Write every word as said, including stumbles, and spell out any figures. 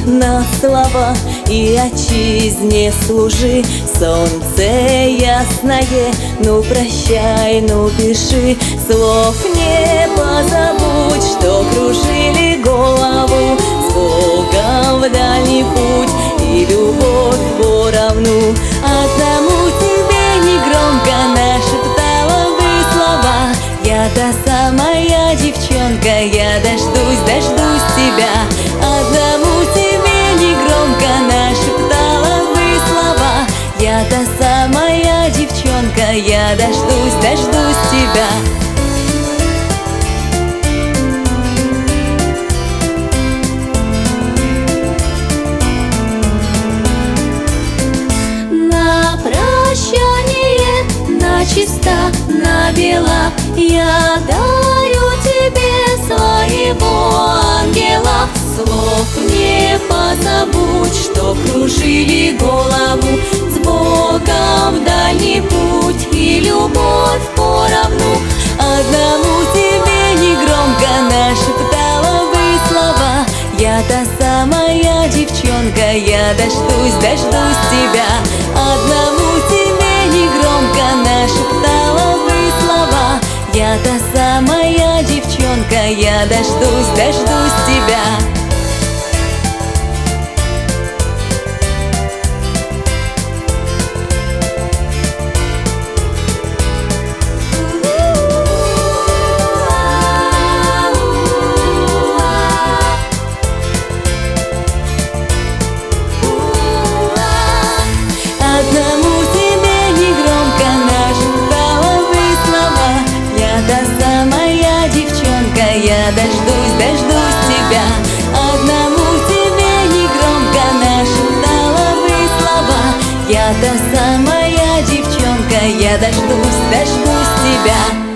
на слова и отчизне служи. Солнце ясное, ну прощай, ну пиши. Слов не позабудь, что кружили голову. С Богом в дальний путь и любовь поровну. Одному тебе негромко нашептала бы слова. Я та самая девчонка, я дождусь, дождусь тебя. Одному тебе негромко нашептала бы слова. Я та самая девчонка, я дождусь, дождусь тебя. На прощание, начисто, на бела, я дарю тебе своего ангела. Слов не позабудь, что кружили голову. С Богом в дальний путь и любовь поровну. Одному тебе негромко нашептала бы слова. Я та самая девчонка, я дождусь, дождусь тебя. Одному тебе негромко нашептала бы слова. Я та самая девчонка, я дождусь, дождусь тебя. Одному тебе негромко нашептала бы слова. Я та самая девчонка, я дождусь, дождусь тебя. Одному тебе негромко нашептала бы слова. Я та самая девчонка, я дождусь, дождусь тебя.